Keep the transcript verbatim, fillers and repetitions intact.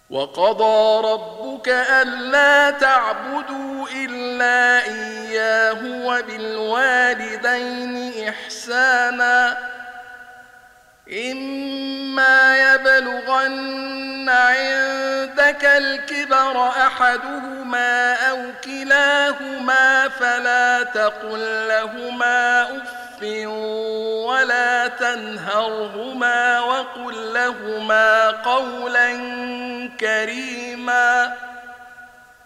وقضى ربك ألا تعبدوا إلا إياه وبالوالدين إحسانا إما يبلغن عندك الكبر أحدهما أو كلاهما فلا تقل لهما أف ولا تنهرهما وقل لهما قولا كريما